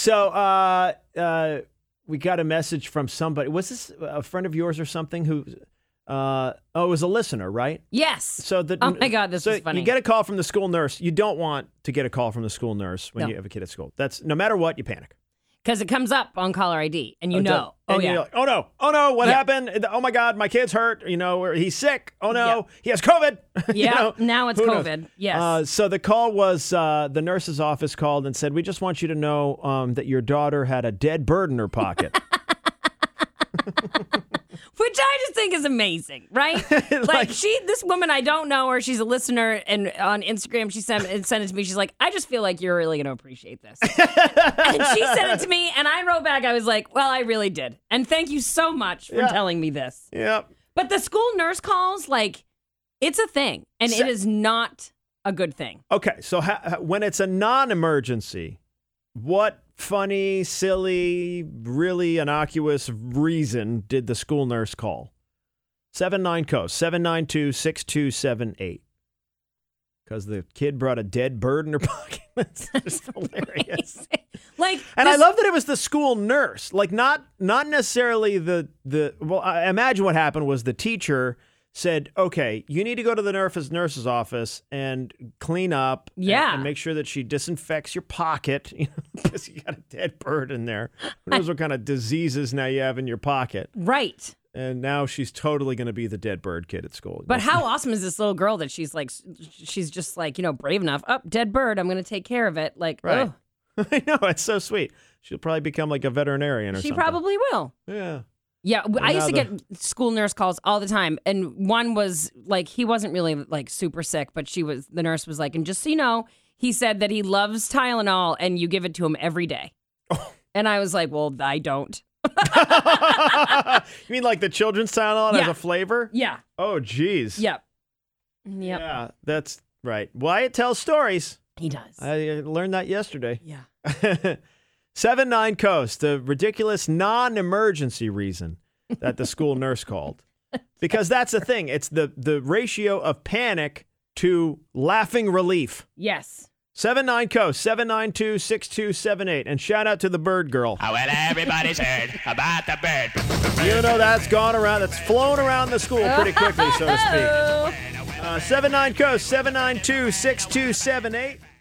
So we got a message from somebody. Was this a friend of yours or something who... it was a listener, right? Yes. So oh my God, this is funny. You get a call from the school nurse. You don't want to get a call from the school nurse when you have a kid at school. That's no matter what, you panic. Because it comes up on caller ID, and you know. And you're like, oh no, what happened? Oh my God, my kid's hurt. Or he's sick. Oh no, he has COVID. Yeah, now it's COVID. Knows? Yes. So the call was the nurse's office called and said, we just want you to know that your daughter had a dead bird in her pocket. Which I just think is amazing, right? This woman, I don't know her. She's a listener, and on Instagram, she sent it to me. She's like, I just feel like you're really going to appreciate this. And she sent it to me, and I wrote back, I was like, well, I really did. And thank you so much for telling me this. Yep. But the school nurse calls, it's a thing, and it is not a good thing. Okay, so when it's a non-emergency, what funny, silly, really innocuous reason did the school nurse call? 79-COAST, 792-6278. Because the kid brought a dead bird in her pocket. That's just hilarious. I love that it was the school nurse. Not necessarily well, I imagine what happened was the teacher said, okay, you need to go to the nurse's office and clean up and make sure that she disinfects your pocket, because you got a dead bird in there. Who knows what kind of diseases now you have in your pocket. Right. And now she's totally going to be the dead bird kid at school. But how awesome is this little girl that she's just brave enough. Oh, dead bird, I'm going to take care of it. Right. Oh. I know, it's so sweet. She'll probably become like a veterinarian or something. She probably will. Yeah. Yeah, I used to get school nurse calls all the time, and one was he wasn't really super sick, but the nurse was like, and just so you know, he said that he loves Tylenol, and you give it to him every day. Oh. And I was like, well, I don't. You mean like the children's Tylenol has a flavor? Yeah. Oh, geez. Yep. Yeah, that's right. Wyatt tells stories. He does. I learned that yesterday. Yeah. 79-COAST, the ridiculous non-emergency reason that the school nurse called. Because that's the thing. It's the ratio of panic to laughing relief. Yes. 79-COAST, 792-6278. And shout out to the bird girl. Oh, well, everybody's heard about the bird. That's gone around. That's flown around the school pretty quickly, so to speak. 79-COAST, 792-6278.